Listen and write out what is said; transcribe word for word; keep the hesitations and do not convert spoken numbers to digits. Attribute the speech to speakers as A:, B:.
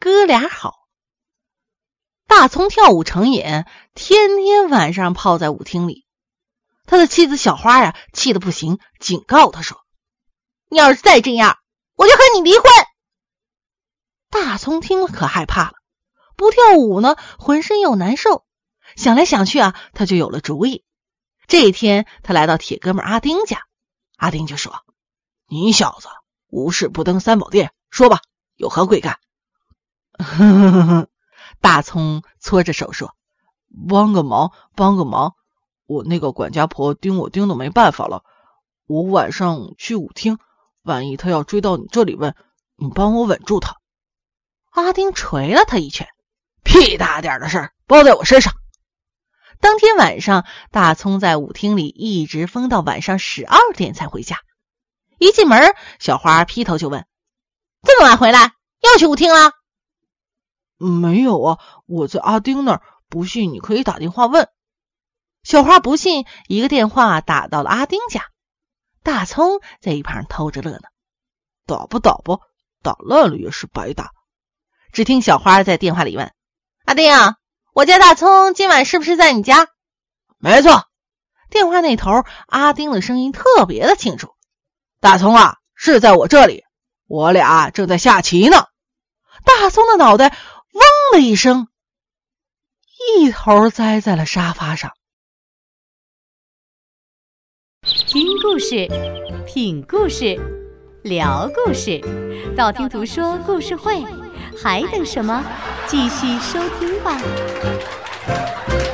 A: 哥俩好。大葱跳舞成瘾，天天晚上泡在舞厅里。他的妻子小花呀，气得不行，警告他说：“你要是再这样，我就和你离婚。”大葱听了可害怕了，不跳舞呢，浑身又难受。想来想去啊，他就有了主意。这一天，他来到铁哥们阿丁家，阿丁就说：“你小子无事不登三宝殿，说吧，有何贵干？”呵呵呵，大葱搓着手说：“帮个忙，帮个忙！我那个管家婆盯我盯得没办法了，我晚上去舞厅，万一她要追到你这里问，你帮我稳住她。”阿丁捶了他一拳：“屁大点的事儿，包在我身上。”当天晚上，大葱在舞厅里一直疯到晚上十二点才回家。一进门，小花劈头就问：“这么晚回来，又去舞厅了？”“没有啊，我在阿丁那儿，不信你可以打电话问。”小花不信，一个电话打到了阿丁家。大葱在一旁偷着乐呢：“打吧打吧，打烂了也是白打。”只听小花在电话里问：“阿丁，我家大葱今晚是不是在你家？”“没错。”电话那头阿丁的声音特别的清楚：“大葱啊，是在我这里，我俩正在下棋呢。”大葱的脑袋嗡的一声，一头栽在了沙发上。
B: 听故事，品故事，聊故事，道听途说故事会，还等什么？继续收听吧。